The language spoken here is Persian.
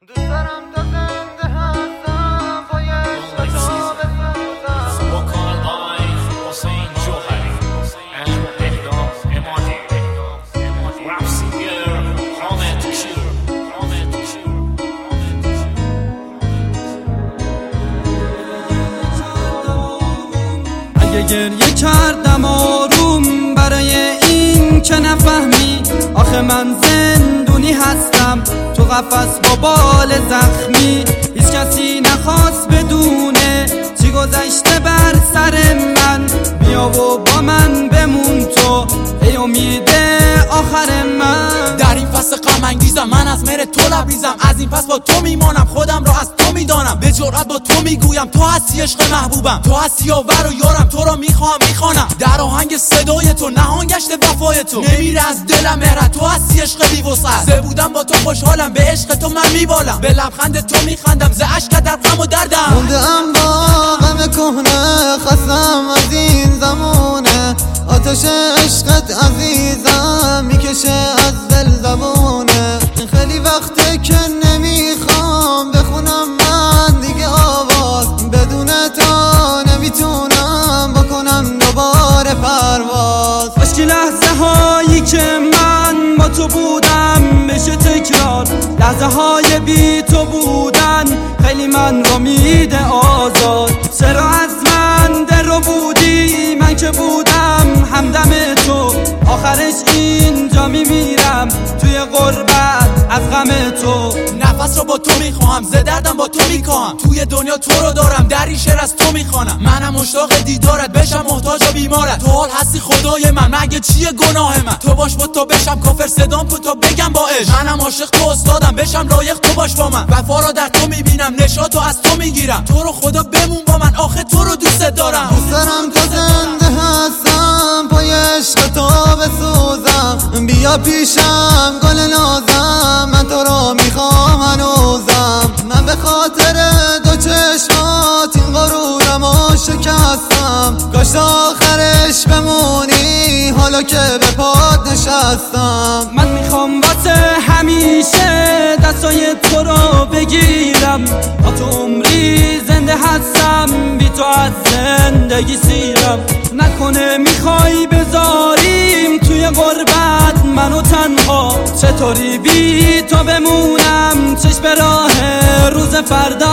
دوست دارم تا زنده هستم پای عشق تو بسوزم. اگه گریه کردم آروم برای این که نفهمی آخه من زندونی هستم تو قفس با بال زخمی. هیچ کسی نخواست بدونه چی گذشته بر سر من. بیا و با من بمون تو ای امید آخر من. در این فصل غم انگیزم من از مهر تو لبریزم. از این پس با تو میمانم خودم را از تو میدانم. به جرأت با تو میگویم تو هستی عشق محبوبم. تو هستی یاور و یارم تو را میخوانم در آهنگ صدای تو نهان گشته وفای تو. نمیره از دلم مهرت تو هستی عشق بی وسعت. زه بودم با تو خوشحالم به عشق تو من میبالم. به لبخند تو میخندم ز اشک در غم و دردم. موندم با غم کهنه خستم از این زمونه. آتش عشقت عزیزم میکشه از دل زبونه. خیلی وقته که نمیخوام بخونم من دیگه آواز. بدون تو نمیتونم بکنم دوباره پرواز. عشقی لحظه هایی که من با تو بودم بشه تکرار. لحظه های بی تو بودن خیلی من رو میده آزاد. چرا از من در رو بودی من که بودم همدم تو. آخرش اینجا میمیرم توی غربت از غم تو. نفس رو با تو میخواهم ز دردم با تو میکاهم. توی دنیا تو رو دارم در این شعر از تو میخوانم. منم مشتاق دیدارت بشم محتاج و بیمارت. تو حال هستی خدای من مگه چیه گناه من. تو باش با تو بشم کافر صدام کن تا بگم با عشق. منم عاشق تو استادم بشم لایق تو باش با من. وفا را در تو میبینم نشاطو از تو میگیرم. تو رو خدا بمون با من آخه تو رو دوست دارم. دوست دارم تا زنده هستم پای عشق تو بسوزم. بیا پیشم گل نازم من تو رو میخوام هنوزم. من به خاطر دو چشمات این غرورمو شکستم. کاش آخرش بمونی حالا که به پات نشستم. من میخوام واسه همیشه دستای تو رو بگیرم. با تو عمری زنده هستم بی تو از زندگی سیرم. نکنه میخوای بذاریم توی غربت منو تنها. چطوری بی تو بمونم چشم راه روز فردا.